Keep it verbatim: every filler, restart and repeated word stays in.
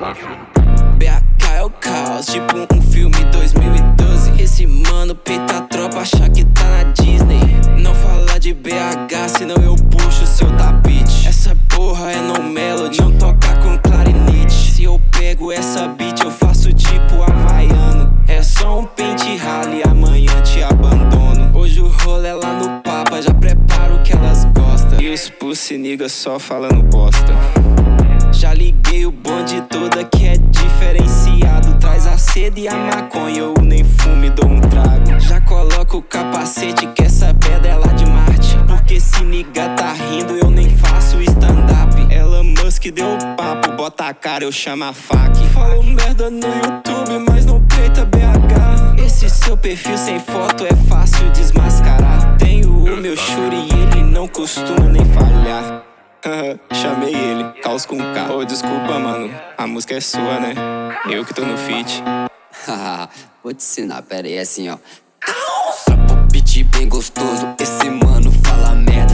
B H é o caos, tipo um filme dois mil e doze. Esse mano peita a tropa, acha que tá na Disney. Não fala de B H, senão eu puxo seu tapete. Essa porra é no melody, não toca com clarinete. Se eu pego essa beat, eu faço tipo havaiano. É só um pente ralo e amanhã te abandono. Hoje o rolê é lá no Papa, já preparo o que elas gostam. E os pussy niggas só falando bosta. Já liguei o bonde toda que é diferenciado. Traz a sede e a maconha, eu nem fumo e dou um trago. Já coloco o capacete que essa pedra é lá de Marte. Porque se niga tá rindo, eu nem faço stand-up. Elon Musk deu papo, bota a cara, eu chamo a faca. Falou merda no YouTube, mas não peita B H. Esse seu perfil sem foto é fácil desmascarar. Tenho o meu shuri e ele não costuma nem falhar. Chamei ele, caos com K. Oh, desculpa, mano, a música é sua, né? Eu que tô no feat. Vou te ensinar, pera aí, é assim, ó. Só pro beat bem gostoso, esse mano fala merda.